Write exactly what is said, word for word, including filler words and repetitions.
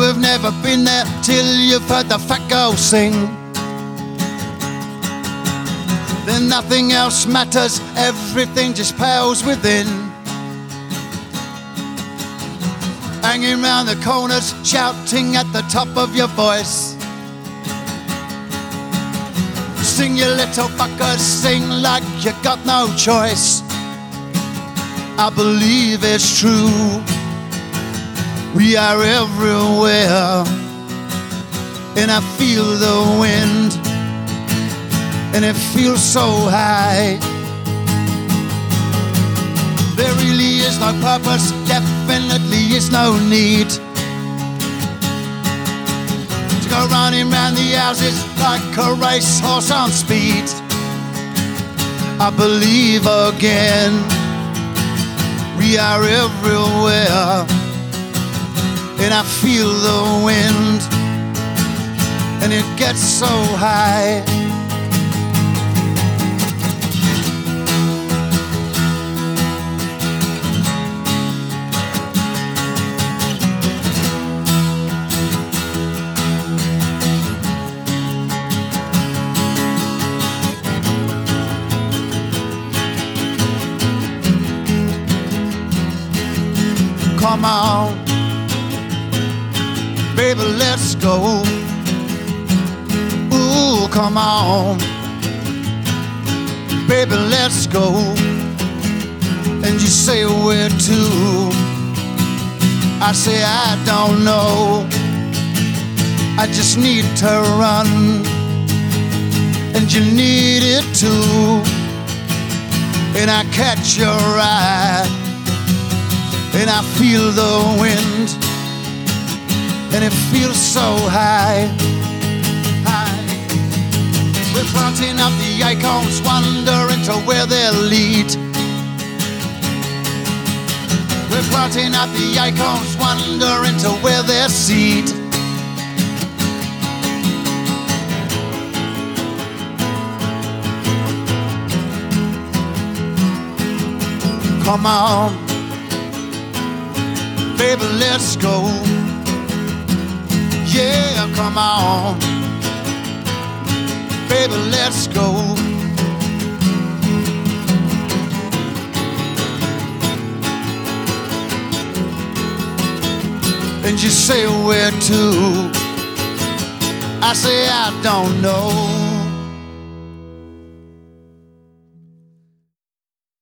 have never been there till you've heard the fat girl sing. Then nothing else matters, everything just pales within. Hanging round the corners, shouting at the top of your voice. Sing, you little fuckers, sing like you got no choice. I believe it's true, we are everywhere. And I feel the wind, and it feels so high. There really is no purpose, definitely is no need to go running round the houses like a racehorse on speed. I believe again, we are everywhere. And I feel the wind, and it gets so high. Come on, baby, let's go. Ooh, come on, baby, let's go. And you say where to? I say I don't know. I just need to run, and you need it too. And I catch your eye, and I feel the wind, and it feels so high, high. We're planting up the acorns, wondering to where they'll lead. We're planting up the acorns, wondering to where their seed. Come on, baby, let's go. Yeah, come on, baby, let's go. And you say where to? I say I don't know.